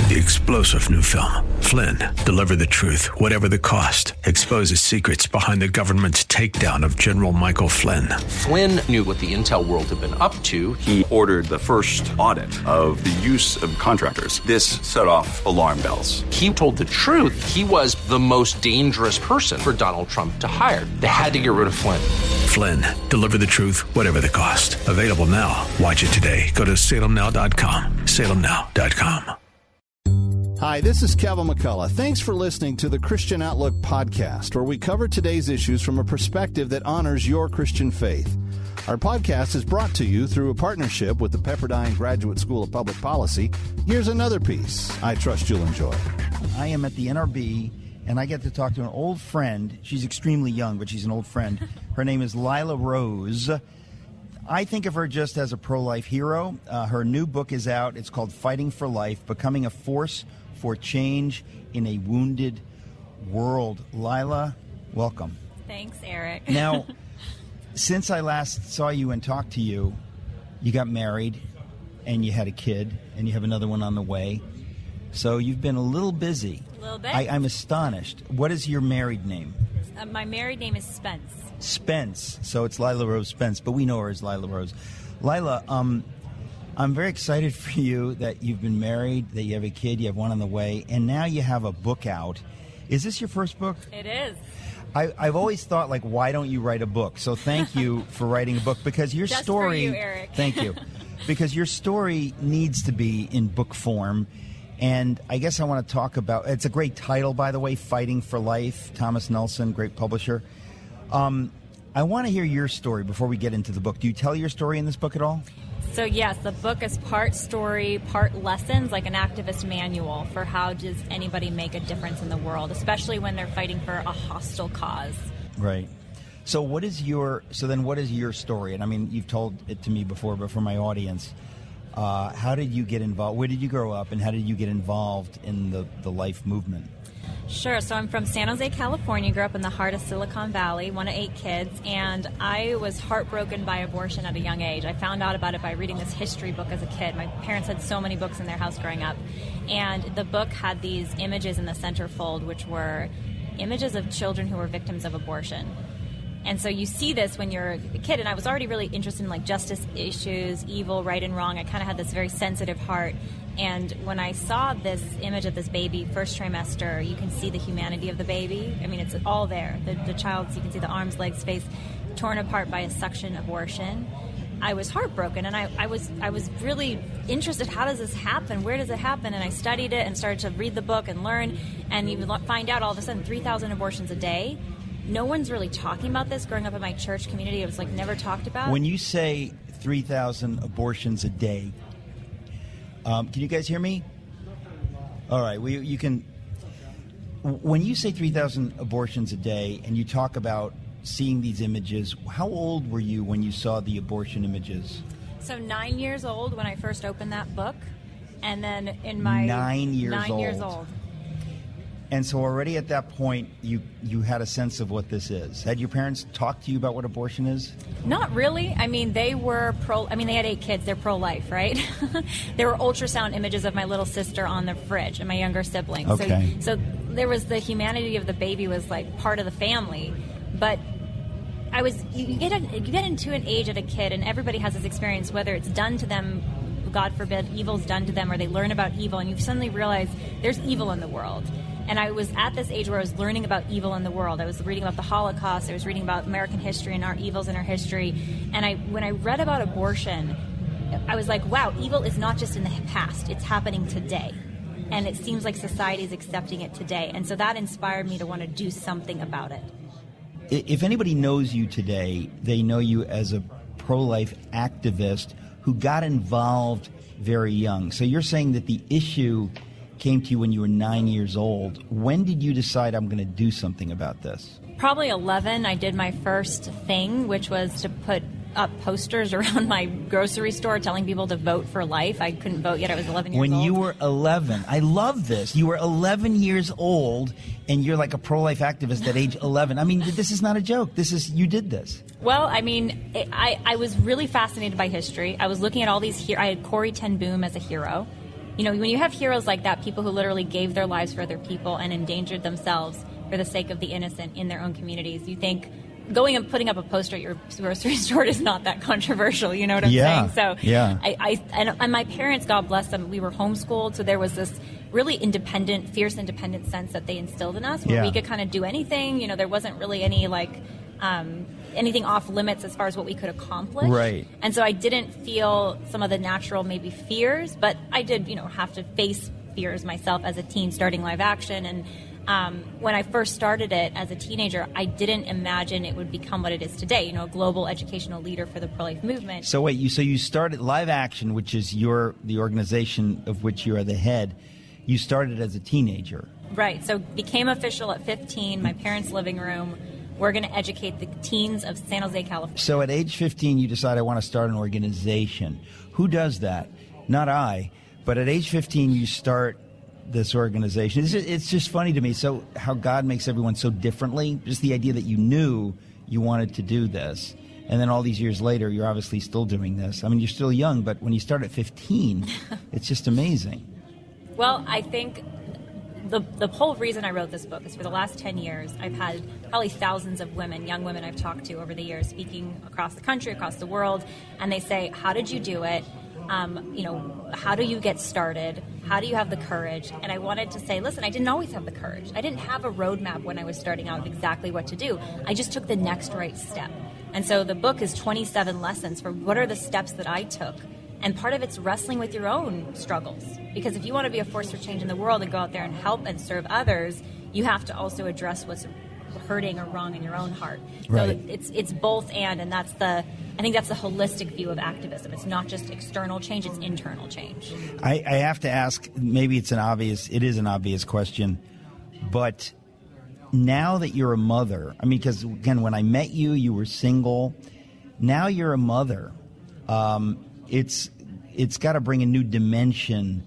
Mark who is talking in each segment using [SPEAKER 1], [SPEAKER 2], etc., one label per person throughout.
[SPEAKER 1] The explosive new film, Flynn, deliver the truth, whatever the cost, exposes secrets behind the government's takedown of General Michael Flynn.
[SPEAKER 2] Flynn knew what the intel world had been up to.
[SPEAKER 3] He ordered the first audit of the use of contractors. This set off alarm bells.
[SPEAKER 2] He told the truth. He was the most dangerous person for Donald Trump to hire. They had to get rid of Flynn.
[SPEAKER 1] Flynn, deliver the truth, whatever the cost. Available now. Watch it today. Go to salemnow.com. salemnow.com.
[SPEAKER 4] Hi, this is Kevin McCullough. Thanks for listening to the Christian Outlook podcast, where we cover today's issues from a perspective that honors your Christian faith. Our podcast is brought to you through a partnership with the Pepperdine Graduate School of Public Policy. Here's another piece I trust you'll enjoy.
[SPEAKER 5] I am at the NRB, and I get to talk to an old friend. She's extremely young, but she's an old friend. Her name is Lila Rose. I think of her just as a pro-life hero. Her new book is out. It's called Fighting for Life, Becoming a Force for Change in a Wounded World. Lila, welcome.
[SPEAKER 6] Thanks, Eric.
[SPEAKER 5] Now, since I last saw you and talked to you, you got married and you had a kid and you have another one on the way. So you've been a little busy.
[SPEAKER 6] A little bit.
[SPEAKER 5] I'm astonished. What is your married name?
[SPEAKER 6] My married name is Spence.
[SPEAKER 5] Spence. So it's Lila Rose Spence, but we know her as Lila Rose. Lila, I'm very excited for you that you've been married, that you have a kid, you have one on the way, and now you have a book out. Is this your first book?
[SPEAKER 6] It is.
[SPEAKER 5] I've always thought, like, why don't you write a book? So thank you for writing a book, because your
[SPEAKER 6] Just
[SPEAKER 5] story...
[SPEAKER 6] for you, Eric.
[SPEAKER 5] Thank you. Because your story needs to be in book form, and I guess I want to talk about... It's a great title, by the way, Fighting for Life, Thomas Nelson, great publisher. I want to hear your story before we get into the book. Do you tell your story in this book at all?
[SPEAKER 6] So yes, the book is part story, part lessons, like an activist manual for how does anybody make a difference in the world, especially when they're fighting for a hostile cause.
[SPEAKER 5] Right. So what is your story? And I mean, you've told it to me before, but for my audience, how did you get involved? Where did you grow up, and how did you get involved in the life movement?
[SPEAKER 6] Sure. So I'm from San Jose, California, grew up in the heart of Silicon Valley, one of 8 kids, and I was heartbroken by abortion at a young age. I found out about it by reading this history book as a kid. My parents had so many books in their house growing up, and the book had these images in the centerfold, which were images of children who were victims of abortion. And so you see this when you're a kid, and I was already really interested in, like, justice issues, evil, right and wrong. I kind of had this very sensitive heart. And when I saw this image of this baby, first trimester, you can see the humanity of the baby. I mean, it's all there. The child, you can see the arms, legs, face torn apart by a suction abortion. I was heartbroken, and I was really interested. How does this happen? Where does it happen? And I studied it and started to read the book and learn, and you find out all of a sudden 3,000 abortions a day. No one's really talking about this. Growing up in my church community, it was like never talked about.
[SPEAKER 5] When you say 3,000 abortions a day, can you guys hear me? All right. Well, you can. When you say 3,000 abortions a day, and you talk about seeing these images, how old were you when you saw the abortion images?
[SPEAKER 6] So 9 years old when I first opened that book, and then in my
[SPEAKER 5] 9 years
[SPEAKER 6] years old.
[SPEAKER 5] And so already at that point, you had a sense of what this is. Had your parents talked to you about what abortion is?
[SPEAKER 6] Not really. I mean, they were they had 8 kids. They're pro-life, right? There were ultrasound images of my little sister on the fridge and my younger siblings.
[SPEAKER 5] Okay.
[SPEAKER 6] So there was the humanity of the baby was like part of the family. But you get into an age at a kid, and everybody has this experience, whether it's done to them, God forbid, evil's done to them, or they learn about evil, and you suddenly realize there's evil in the world. And I was at this age where I was learning about evil in the world. I was reading about the Holocaust. I was reading about American history and our evils in our history. And when I read about abortion, I was like, wow, evil is not just in the past. It's happening today. And it seems like society is accepting it today. And so that inspired me to want to do something about it.
[SPEAKER 5] If anybody knows you today, they know you as a pro-life activist who got involved very young. So you're saying that the issue came to you when you were 9 years old. When did you decide I'm going to do something about this?
[SPEAKER 6] Probably 11. I did my first thing, which was to put up posters around my grocery store telling people to vote for life. I couldn't vote yet. I was 11 years old.
[SPEAKER 5] When you were 11, I love this. You were 11 years old, and you're like a pro-life activist at age 11. I mean, this is not a joke. You did this.
[SPEAKER 6] Well, I mean, I was really fascinated by history. I was looking at all these I had Corrie ten Boom as a hero. You know, when you have heroes like that, people who literally gave their lives for other people and endangered themselves for the sake of the innocent in their own communities, you think going and putting up a poster at your grocery store is not that controversial. You know what I'm saying? So
[SPEAKER 5] yeah.
[SPEAKER 6] And my parents, God bless them, we were homeschooled, so there was this really independent, fierce independent sense that they instilled in us where we could kind of do anything. You know, there wasn't really any anything off limits as far as what we could accomplish.
[SPEAKER 5] Right.
[SPEAKER 6] And so I didn't feel some of the natural maybe fears, but I did, have to face fears myself as a teen starting live action. And when I first started it as a teenager, I didn't imagine it would become what it is today, a global educational leader for the pro-life movement.
[SPEAKER 5] So wait, you started Live Action, which is the organization of which you are the head. You started as a teenager.
[SPEAKER 6] Right. So became official at 15, my parents' living room. We're going to educate the teens of San Jose, California.
[SPEAKER 5] So at age 15, you decide I want to start an organization. Who does that? Not I. But at age 15, you start this organization. It's just funny to me. So how God makes everyone so differently. Just the idea that you knew you wanted to do this. And then all these years later, you're obviously still doing this. I mean, you're still young, but when you start at 15, it's just amazing.
[SPEAKER 6] Well, I think the whole reason I wrote this book is for the last 10 years, I've had probably thousands of women, young women I've talked to over the years, speaking across the country, across the world, and they say, how did you do it? How do you get started? How do you have the courage? And I wanted to say, listen, I didn't always have the courage. I didn't have a roadmap when I was starting out of exactly what to do. I just took the next right step. And so the book is 27 lessons for what are the steps that I took. And part of it's wrestling with your own struggles. Because if you want to be a force for change in the world and go out there and help and serve others, you have to also address what's hurting or wrong in your own heart.
[SPEAKER 5] Right.
[SPEAKER 6] So it's both and I think that's the holistic view of activism. It's not just external change, it's internal change.
[SPEAKER 5] I have to ask, maybe it is an obvious question, but now that you're a mother, I mean, because again, when I met you, you were single. Now you're a mother. It's got to bring a new dimension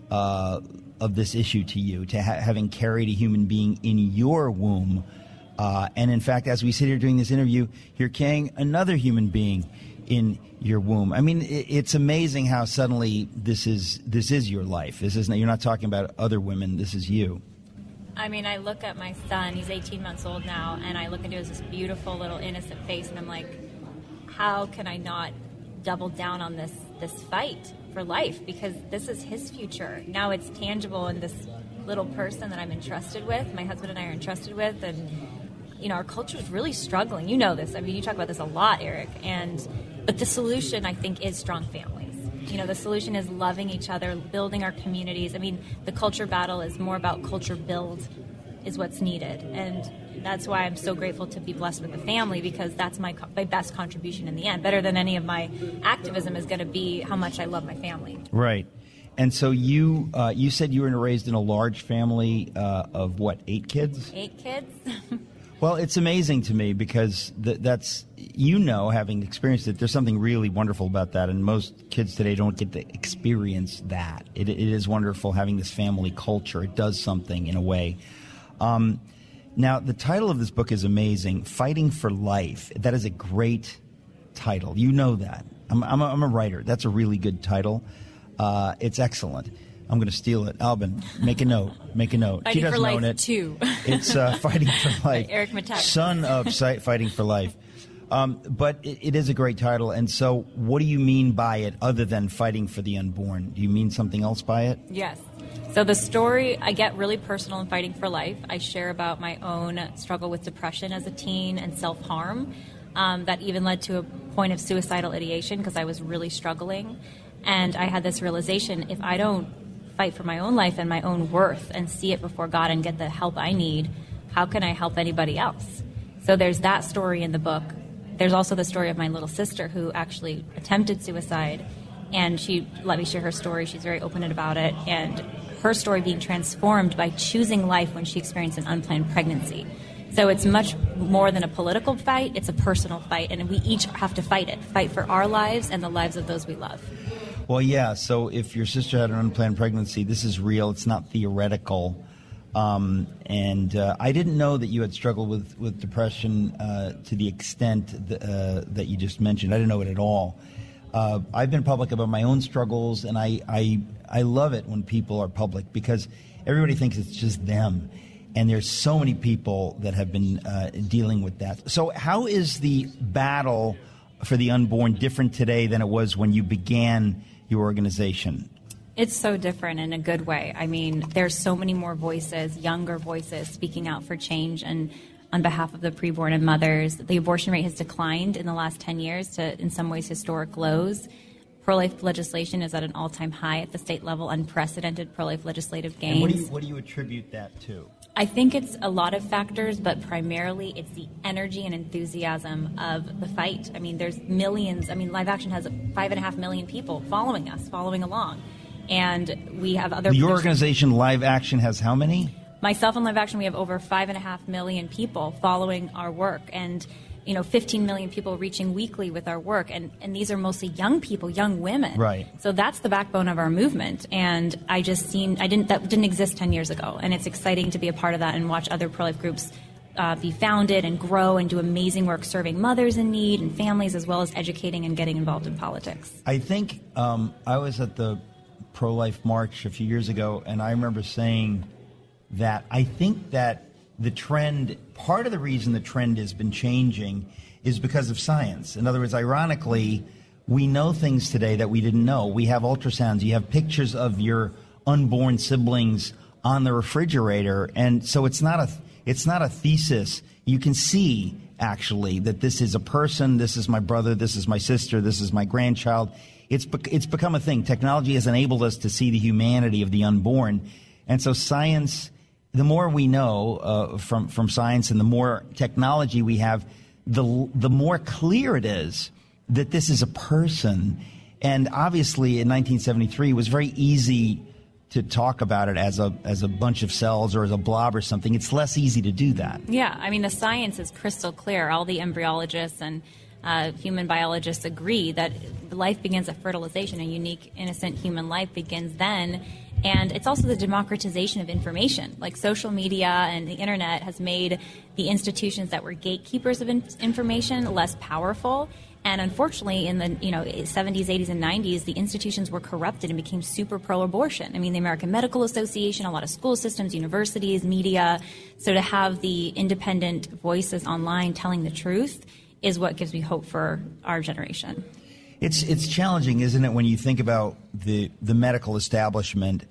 [SPEAKER 5] of this issue to you, to having carried a human being in your womb. And in fact, as we sit here doing this interview, you're carrying another human being in your womb. I mean, it's amazing how suddenly this is your life. You're not talking about other women. This is you.
[SPEAKER 6] I mean, I look at my son. He's 18 months old now, and I look into his beautiful little innocent face, and I'm like, how can I not double down on this fight for life? Because this is his future. Now it's tangible in this little person that I'm entrusted with. My husband and I are entrusted with, and our culture is really struggling. You know this. I mean, you talk about this a lot, Eric. But the solution, I think, is strong families. The solution is loving each other, building our communities. I mean, the culture battle is more about culture build is what's needed. And that's why I'm so grateful to be blessed with a family, because that's my best contribution in the end. Better than any of my activism is going to be how much I love my family.
[SPEAKER 5] Right. And so you said you were raised in a large family of what, 8 kids?
[SPEAKER 6] 8 kids.
[SPEAKER 5] Well, it's amazing to me because that's, having experienced it, there's something really wonderful about that, and most kids today don't get to experience that. It is wonderful having this family culture. It does something in a way. Now, the title of this book is amazing, Fighting for Life. That is a great title. You know that. I'm a writer. That's a really good title. It's excellent. I'm going to steal it. Albin, make a note.
[SPEAKER 6] Fighting
[SPEAKER 5] She doesn't
[SPEAKER 6] for Life
[SPEAKER 5] own it.
[SPEAKER 6] 2.
[SPEAKER 5] It's Fighting for Life.
[SPEAKER 6] Eric Mattek.
[SPEAKER 5] Son of Fighting for Life. But it is a great title. And so what do you mean by it other than fighting for the unborn? Do you mean something else by it?
[SPEAKER 6] Yes. So the story, I get really personal in Fighting for Life. I share about my own struggle with depression as a teen and self-harm that even led to a point of suicidal ideation because I was really struggling. And I had this realization, if I don't fight for my own life and my own worth and see it before God and get the help I need, how can I help anybody else? So there's that story in the book. There's also the story of my little sister who actually attempted suicide, and she let me share her story. She's very open about it, and her story being transformed by choosing life when she experienced an unplanned pregnancy. So it's much more than a political fight. It's a personal fight, and we each have to fight it. Fight for our lives and the lives of those we love.
[SPEAKER 5] Well, yeah, so if your sister had an unplanned pregnancy, this is real. It's not theoretical. And I didn't know that you had struggled with depression to the extent that you just mentioned. I didn't know it at all. I've been public about my own struggles, and I love it when people are public because everybody thinks it's just them. And there's so many people that have been dealing with that. So how is the battle for the unborn different today than it was when you began your organization?
[SPEAKER 6] It's so different in a good way. I mean, there's so many more voices, younger voices, speaking out for change and on behalf of the preborn and mothers. The abortion rate has declined in the last 10 years to, in some ways, historic lows. Pro-life legislation is at an all-time high at the state level, unprecedented pro-life legislative gains.
[SPEAKER 5] And what do you attribute that to?
[SPEAKER 6] I think it's a lot of factors, but primarily it's the energy and enthusiasm of the fight. I mean, there's millions. I mean, Live Action has 5.5 million people following us, following along. And we have other...
[SPEAKER 5] Your organization, Live Action, has how many?
[SPEAKER 6] Myself and Live Action, we have over 5.5 million people following our work. And 15 million people reaching weekly with our work. And these are mostly young people, young women.
[SPEAKER 5] Right.
[SPEAKER 6] So that's the backbone of our movement. And that didn't exist 10 years ago. And it's exciting to be a part of that and watch other pro-life groups be founded and grow and do amazing work serving mothers in need and families, as well as educating and getting involved in politics.
[SPEAKER 5] I think I was at the pro-life march a few years ago, and I remember saying that I think that the trend, part of the reason the trend has been changing is because of science. In other words, ironically, we know things today that we didn't know. We have ultrasounds. You have pictures of your unborn siblings on the refrigerator. And so it's not a thesis. You can see, actually, that this is a person, this is my brother, this is my sister, this is my grandchild. It's become a thing. Technology has enabled us to see the humanity of the unborn. And so science... The more we know from science and the more technology we have, the more clear it is that this is a person. And obviously in 1973, it was very easy to talk about it as a bunch of cells or as a blob or something. It's less easy to do that.
[SPEAKER 6] Yeah, I mean, the science is crystal clear. All the embryologists and human biologists agree that life begins at fertilization. A unique, innocent human life begins then. And it's also the democratization of information. Like social media and the internet has made the institutions that were gatekeepers of information less powerful. And unfortunately, in the 70s, 80s, and 90s, the institutions were corrupted and became super pro-abortion. I mean, the American Medical Association, a lot of school systems, universities, media. So to have the independent voices online telling the truth is what gives me hope for our generation.
[SPEAKER 5] It's challenging, isn't it, when you think about the medical establishment?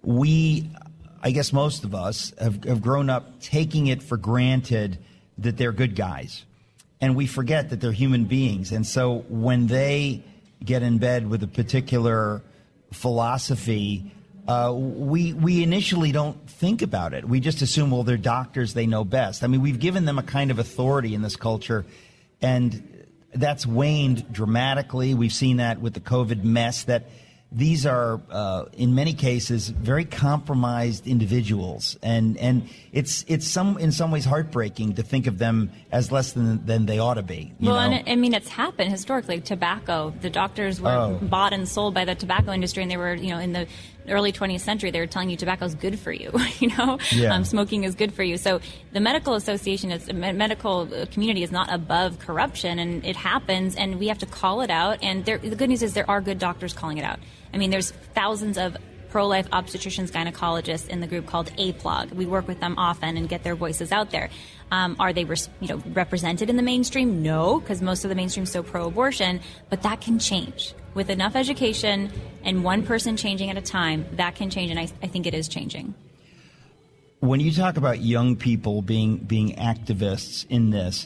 [SPEAKER 5] I guess most of us have grown up taking it for granted that they're good guys. And we forget that they're human beings. And so when they get in bed with a particular philosophy, we initially don't think about it. We just assume, well, they're doctors, they know best. I mean, we've given them a kind of authority in this culture, and that's waned dramatically. We've seen that with the COVID mess, that these are, in many cases, very compromised individuals. And it's in some ways heartbreaking to think of them as less than they ought to be.
[SPEAKER 6] Well, and I mean, it's happened historically. Tobacco, the doctors were bought and sold by the tobacco industry, and they were, in the early 20th century, they were telling you tobacco is good for you, smoking is good for you. So the medical medical community is not above corruption, and it happens, and we have to call it out. And the good news is there are good doctors calling it out. I mean, there's thousands of pro-life obstetricians, gynecologists in the group called APLOG. We work with them often and get their voices out there. Are they represented in the mainstream? No, because most of the mainstream is so pro-abortion, but that can change. With enough education and one person changing at a time, that can change, and I think it is changing.
[SPEAKER 5] When you talk about young people being activists in this,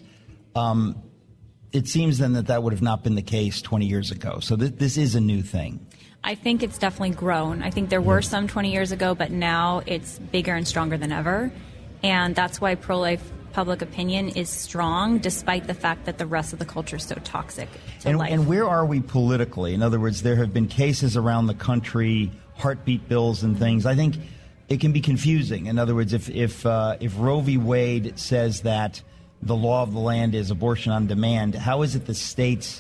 [SPEAKER 5] it seems then that would have not been the case 20 years ago. So this is a new thing.
[SPEAKER 6] I think it's definitely grown. I think there were some 20 years ago, but now it's bigger and stronger than ever. And that's why pro-life public opinion is strong, despite the fact that the rest of the culture is so toxic to life.
[SPEAKER 5] And where are we politically? In other words, there have been cases around the country, heartbeat bills and things. I think it can be confusing. In other words, if Roe v. Wade says that the law of the land is abortion on demand, how is it the states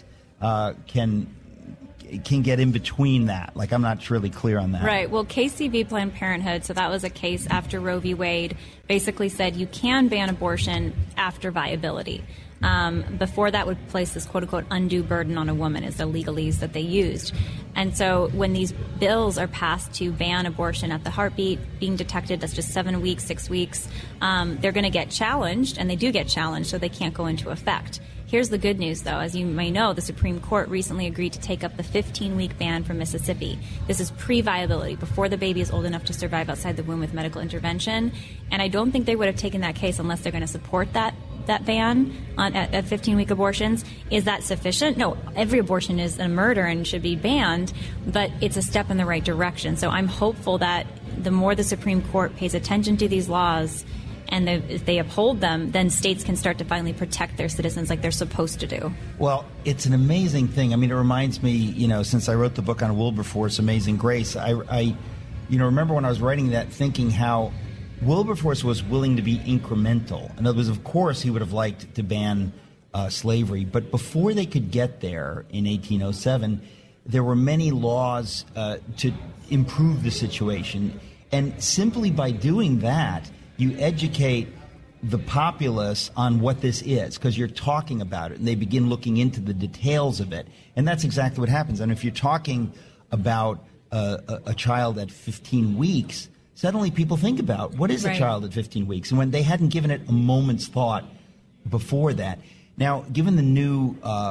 [SPEAKER 5] can get in between that? Like, I'm not really clear on that.
[SPEAKER 6] Right. Well, Casey v. Planned Parenthood, so that was a case after Roe v. Wade, basically said you can ban abortion after viability. Before that would place this quote-unquote undue burden on a woman is the legalese that they used. And so when these bills are passed to ban abortion at the heartbeat, being detected, that's just 7 weeks, 6 weeks, they're going to get challenged, and they do get challenged, so they can't go into effect. Here's the good news, though. As you may know, the Supreme Court recently agreed to take up the 15-week ban from Mississippi. This is pre-viability, before the baby is old enough to survive outside the womb with medical intervention. And I don't think they would have taken that case unless they're going to support that ban at 15-week abortions. Is that sufficient? No, every abortion is a murder and should be banned, but it's a step in the right direction. So I'm hopeful that the more the Supreme Court pays attention to these laws and if they uphold them, then states can start to finally protect their citizens like they're supposed to do.
[SPEAKER 5] Well, it's an amazing thing. I mean, it reminds me, since I wrote the book on Wilberforce, Amazing Grace, I remember when I was writing that thinking how Wilberforce was willing to be incremental. In other words, of course, he would have liked to ban slavery, but before they could get there in 1807, there were many laws to improve the situation. And simply by doing that, you educate the populace on what this is, because you're talking about it, and they begin looking into the details of it. And that's exactly what happens. And if you're talking about a child at 15 weeks, suddenly people think about, what is a child at 15 weeks? And when they hadn't given it a moment's thought before that. Now, given the new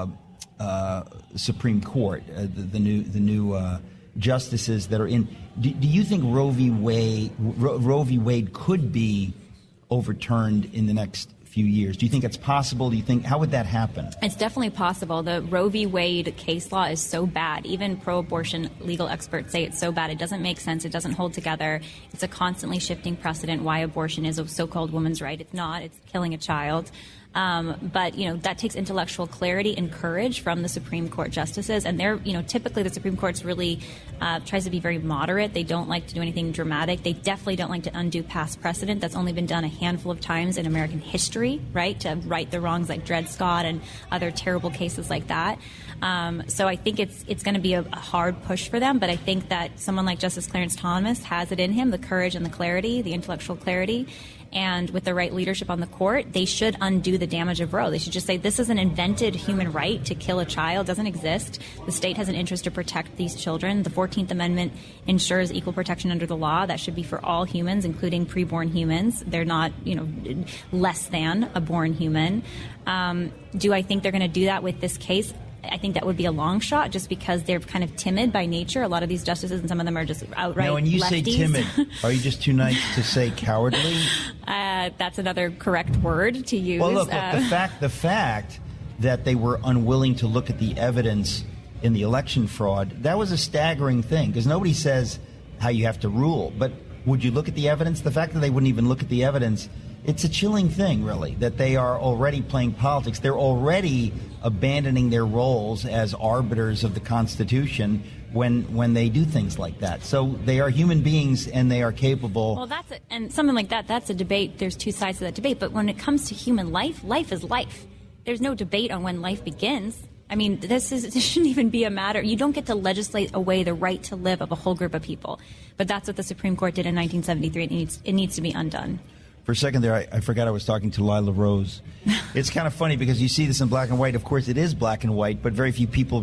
[SPEAKER 5] Supreme Court, the new justices that are in, do you think Roe v. Wade could be overturned in the next few years? Do you think it's possible? Do you think, how would that happen?
[SPEAKER 6] It's definitely possible. The Roe v. Wade case law is so bad. Even pro-abortion legal experts say it's so bad. It doesn't make sense. It doesn't hold together. It's a constantly shifting precedent why abortion is a so-called woman's right. It's not. It's killing a child. But that takes intellectual clarity and courage from the Supreme Court justices. And they're, typically the Supreme Court's really tries to be very moderate. They don't like to do anything dramatic. They definitely don't like to undo past precedent. That's only been done a handful of times in American history, right? To right the wrongs like Dred Scott and other terrible cases like that. So I think it's going to be a hard push for them. But I think that someone like Justice Clarence Thomas has it in him, the courage and the clarity, the intellectual clarity. And with the right leadership on the court, they should undo the damage of Roe. They should just say this is an invented human right to kill a child. It doesn't exist. The state has an interest to protect these children. The 14th Amendment ensures equal protection under the law. That should be for all humans, including preborn humans. They're not, less than a born human. Do I think they're going to do that with this case? I think that would be a long shot just because they're kind of timid by nature. A lot of these justices, and some of them are just outright
[SPEAKER 5] Now, when you
[SPEAKER 6] lefties.
[SPEAKER 5] say timid, are you just too nice to say cowardly?
[SPEAKER 6] That's another correct word to use.
[SPEAKER 5] Well, look, the fact that they were unwilling to look at the evidence in the election fraud, that was a staggering thing, because nobody says how you have to rule. But would you look at the evidence? The fact that they wouldn't even look at the evidence, it's a chilling thing, really, that they are already playing politics. They're already abandoning their roles as arbiters of the Constitution when they do things like that. So they are human beings, and they are capable.
[SPEAKER 6] Well, and something like that, that's a debate. There's two sides to that debate. But when it comes to human life, life is life. There's no debate on when life begins. I mean, this shouldn't even be a matter. You don't get to legislate away the right to live of a whole group of people. But that's what the Supreme Court did in 1973. It needs to be undone.
[SPEAKER 5] For a second there, I forgot I was talking to Lila Rose. It's kind of funny because you see this in black and white. Of course, it is black and white, but very few people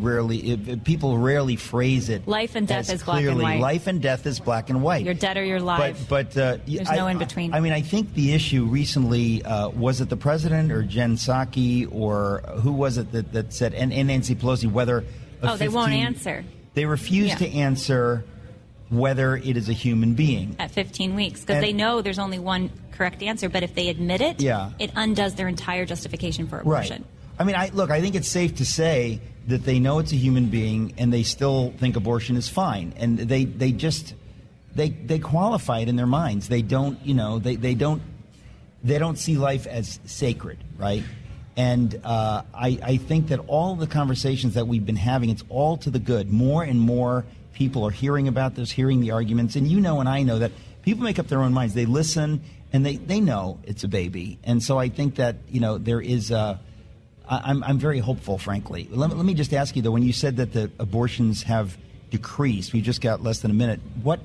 [SPEAKER 5] rarely phrase it.
[SPEAKER 6] Life and death is
[SPEAKER 5] clearly.
[SPEAKER 6] Black and white.
[SPEAKER 5] Life and death is black and white.
[SPEAKER 6] You're dead or you're alive.
[SPEAKER 5] But
[SPEAKER 6] there's no in between.
[SPEAKER 5] I think the issue recently was it the president or Jen Psaki or who was it that said, and Nancy Pelosi, whether
[SPEAKER 6] they won't answer.
[SPEAKER 5] They refuse to answer whether it is a human being.
[SPEAKER 6] At 15 weeks, because they know there's only one correct answer, but if they admit it, it undoes their entire justification for abortion.
[SPEAKER 5] Right. I think it's safe to say that they know it's a human being and they still think abortion is fine. And they qualify it in their minds. They don't, they don't see life as sacred, right? And I think that all the conversations that we've been having, it's all to the good. More and more people are hearing about this, hearing the arguments, and and I know that people make up their own minds. They listen, and they know it's a baby. And so I think that, there is I'm very hopeful, frankly. Let me just ask you, though, when you said that the abortions have decreased, we just got less than a minute, what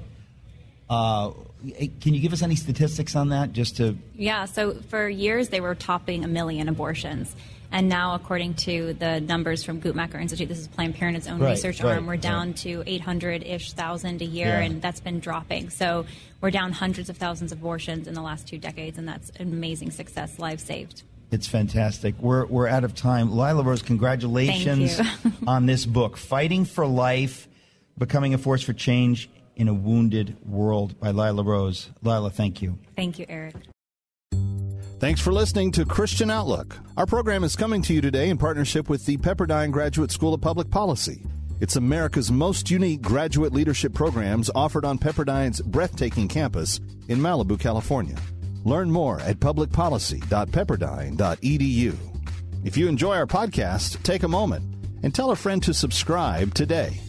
[SPEAKER 5] can you give us any statistics on that, just to...
[SPEAKER 6] Yeah, so for years they were topping 1 million abortions. And now, according to the numbers from Guttmacher Institute, this is Planned Parenthood's own research arm, we're down to 800-ish thousand a year, and that's been dropping. So we're down hundreds of thousands of abortions in the last 2 decades, and that's an amazing success, lives saved.
[SPEAKER 5] It's fantastic. We're out of time. Lila Rose, congratulations on this book, Fighting for Life, Becoming a Force for Change in a Wounded World by Lila Rose. Lila, thank you.
[SPEAKER 6] Thank you, Eric.
[SPEAKER 4] Thanks for listening to Christian Outlook. Our program is coming to you today in partnership with the Pepperdine Graduate School of Public Policy. It's America's most unique graduate leadership programs offered on Pepperdine's breathtaking campus in Malibu, California. Learn more at publicpolicy.pepperdine.edu. If you enjoy our podcast, take a moment and tell a friend to subscribe today.